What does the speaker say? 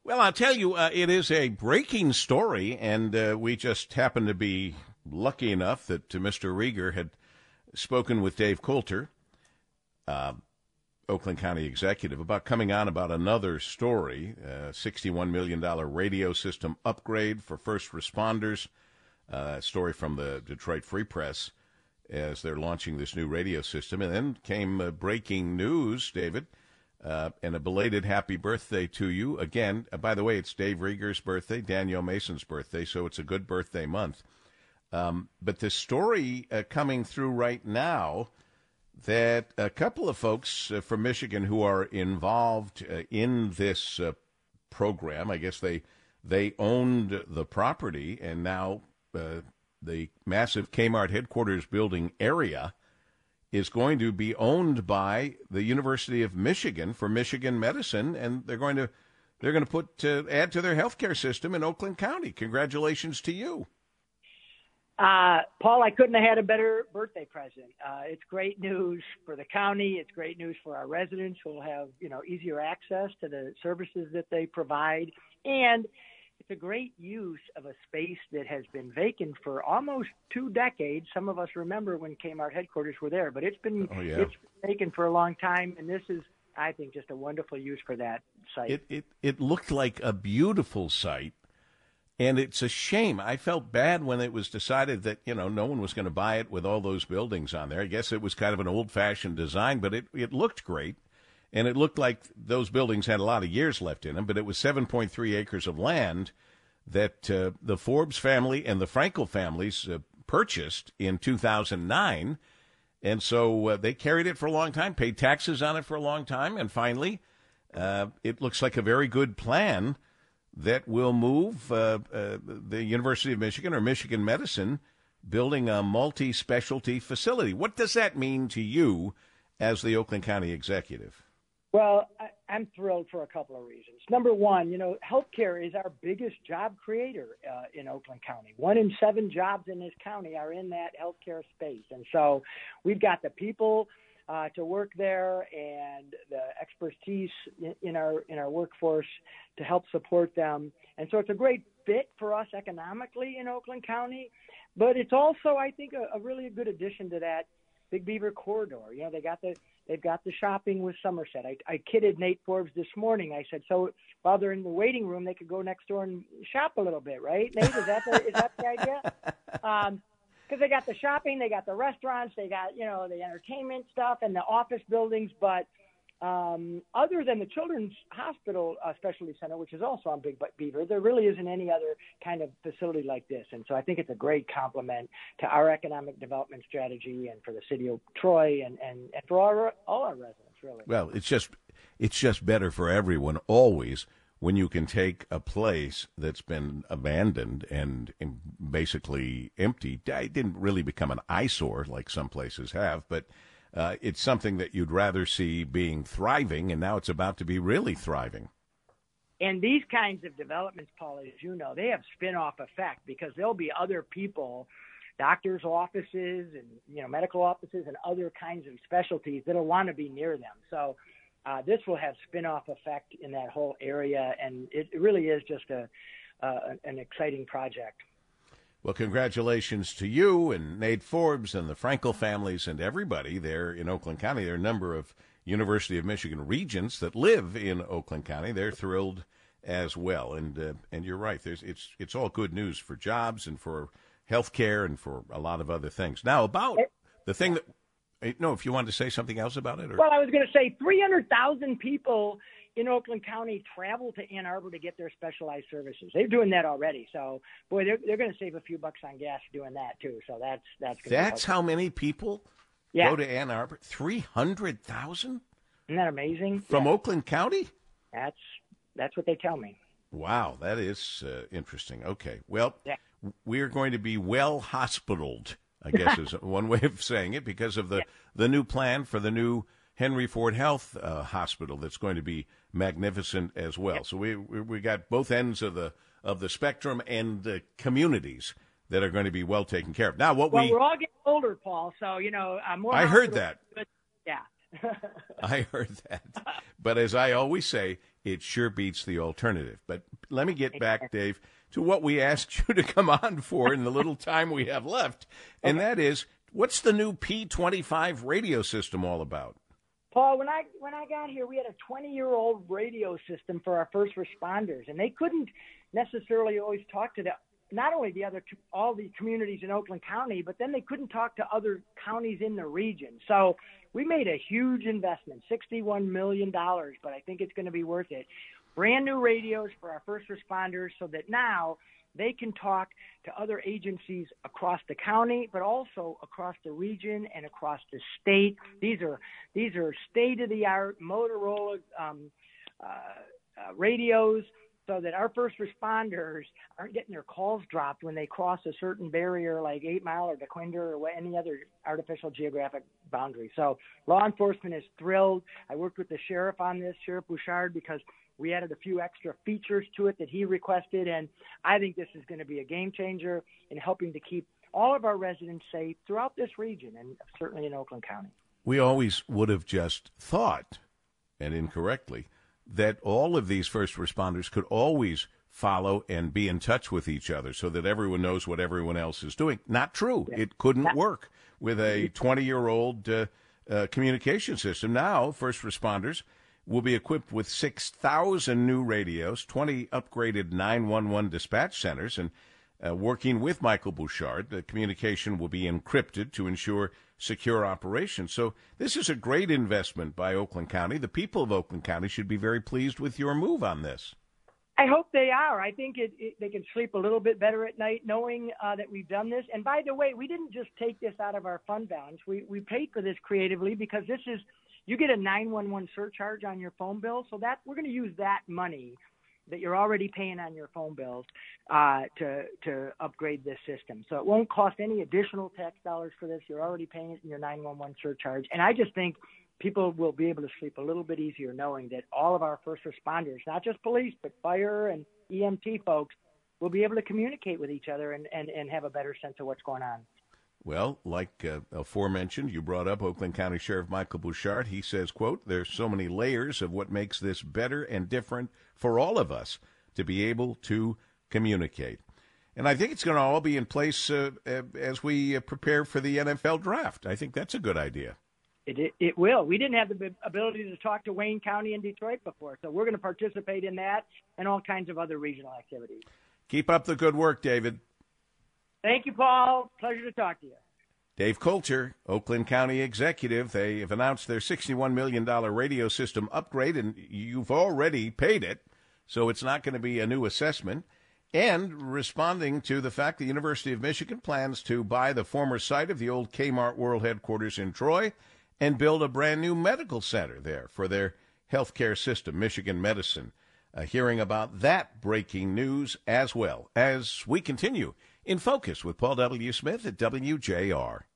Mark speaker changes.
Speaker 1: Well, I'll tell you, it is a breaking story, and we just happened to be lucky enough that Mr. Rieger had spoken with Dave Coulter, uh, Oakland County executive, about coming on about another story, $61 million radio system upgrade for first responders, story from the Detroit Free Press as they're launching this new radio system. And then came breaking news, David, and a belated happy birthday to you. Again, by the way, it's Dave Rieger's birthday, Danielle Mason's birthday, so it's a good birthday month. But the story coming through right now that a couple of folks from Michigan who are involved in this program, I guess they owned the property, and now the massive Kmart headquarters building area is going to be owned by the University of Michigan for Michigan Medicine, and they're going to put add to their healthcare system in Oakland County. Congratulations to you.
Speaker 2: Paul, I couldn't have had a better birthday present. It's great news for the county. It's great news for our residents who will have, easier access to the services that they provide. And it's a great use of a space that has been vacant for almost 2 decades. Some of us remember when Kmart headquarters were there, but it's been vacant for a long time. And this is, I think, just a wonderful use for that site.
Speaker 1: It looked like a beautiful site. And it's a shame. I felt bad when it was decided that, no one was going to buy it with all those buildings on there. I guess it was kind of an old-fashioned design, but it looked great. And it looked like those buildings had a lot of years left in them, but it was 7.3 acres of land that the Forbes family and the Frankel families purchased in 2009. And so they carried it for a long time, paid taxes on it for a long time, and finally it looks like a very good plan that will move the University of Michigan or Michigan Medicine building a multi-specialty facility. What does that mean to you as the Oakland County executive?
Speaker 2: Well, I'm thrilled for a couple of reasons. Number one, healthcare is our biggest job creator in Oakland County. 1 in 7 jobs in this county are in that healthcare space. And so we've got the people to work there and the expertise in our workforce to help support them. And so it's a great fit for us economically in Oakland County, but it's also, I think, a really good addition to that Big Beaver corridor. They've got the shopping with Somerset. I kidded Nate Forbes this morning. I said, so while they're in the waiting room, they could go next door and shop a little bit, right? Nate, is that the idea? Because they got the shopping, they got the restaurants, they got, the entertainment stuff and the office buildings. But other than the Children's Hospital Specialty Center, which is also on Big Beaver, there really isn't any other kind of facility like this. And so I think it's a great complement to our economic development strategy and for the city of Troy and for all our residents, really.
Speaker 1: Well, it's just better for everyone always when you can take a place that's been abandoned and basically empty. It didn't really become an eyesore like some places have, but it's something that you'd rather see being thriving, and now it's about to be really thriving.
Speaker 2: And these kinds of developments, Paul, as you know, they have spin-off effect because there'll be other people, doctors' offices and medical offices and other kinds of specialties that'll want to be near them. So this will have spin-off effect in that whole area, and it really is just an exciting project.
Speaker 1: Well, congratulations to you and Nate Forbes and the Frankel families and everybody there in Oakland County. There are a number of University of Michigan regents that live in Oakland County. They're thrilled as well. And you're right. It's all good news for jobs and for health care and for a lot of other things. Now, about the thing that – no, if you wanted to say something else about it.
Speaker 2: Well, I was going to say 300,000 people in Oakland County travel to Ann Arbor to get their specialized services. They're doing that already. So, boy, they're going to save a few bucks on gas doing that, too. So that's
Speaker 1: how many people go to Ann Arbor? 300,000?
Speaker 2: Isn't that amazing?
Speaker 1: From Oakland County?
Speaker 2: That's what they tell me.
Speaker 1: Wow, that is interesting. Okay, well, we're going to be well hospitaled, I guess is one way of saying it, because of the new plan for the new Henry Ford Health Hospital that's going to be magnificent as well. So we got both ends of the spectrum and the communities that are going to be well taken care of. Now,
Speaker 2: we're all getting older, Paul. So more.
Speaker 1: I heard that.
Speaker 2: Yeah,
Speaker 1: I heard that. But as I always say, it sure beats the alternative. But let me get back, Dave, to what we asked you to come on for in the little time we have left. And that is, what's the new P25 radio system all about?
Speaker 2: Paul, when I got here, we had a 20-year-old radio system for our first responders, and they couldn't necessarily always talk to not only all the communities in Oakland County, but then they couldn't talk to other counties in the region. So we made a huge investment, $61 million, but I think it's going to be worth it. Brand new radios for our first responders so that now they can talk to other agencies across the county, but also across the region and across the state. These are state-of-the-art Motorola radios, so that our first responders aren't getting their calls dropped when they cross a certain barrier like 8 Mile or DeQuinder or any other artificial geographic boundary. So law enforcement is thrilled. I worked with the sheriff on this, Sheriff Bouchard, because we added a few extra features to it that he requested, and I think this is going to be a game changer in helping to keep all of our residents safe throughout this region and certainly in Oakland County.
Speaker 1: We always would have just thought, and incorrectly, that all of these first responders could always follow and be in touch with each other so that everyone knows what everyone else is doing. Not true. Yeah. It couldn't work with a 20-year-old communication system. Now, first responders will be equipped with 6,000 new radios, 20 upgraded 911 dispatch centers, and working with Michael Bouchard, the communication will be encrypted to ensure secure operations. So this is a great investment by Oakland County. The people of Oakland County should be very pleased with your move on this.
Speaker 2: I hope they are. I think they can sleep a little bit better at night knowing that we've done this. And by the way, we didn't just take this out of our fund balance. We paid for this creatively because you get a 911 surcharge on your phone bill. So that we're going to use that money that you're already paying on your phone bills to upgrade this system. So it won't cost any additional tax dollars for this. You're already paying it in your 911 surcharge. And I just think people will be able to sleep a little bit easier knowing that all of our first responders, not just police, but fire and EMT folks, will be able to communicate with each other and have a better sense of what's going on.
Speaker 1: Well, like aforementioned, you brought up Oakland County Sheriff Michael Bouchard. He says, quote, "There's so many layers of what makes this better and different for all of us to be able to communicate." And I think it's going to all be in place as we prepare for the NFL draft. I think that's a good idea.
Speaker 2: It will. We didn't have the ability to talk to Wayne County and Detroit before, so we're going to participate in that and all kinds of other regional activities.
Speaker 1: Keep up the good work, David.
Speaker 2: Thank you, Paul. Pleasure to talk to you.
Speaker 1: Dave Coulter, Oakland County executive. They have announced their $61 million radio system upgrade, and you've already paid it, so it's not going to be a new assessment. And responding to the fact the University of Michigan plans to buy the former site of the old Kmart World headquarters in Troy and build a brand new medical center there for their healthcare system, Michigan Medicine. Hearing about that breaking news as well as we continue In Focus with Paul W. Smith at WJR.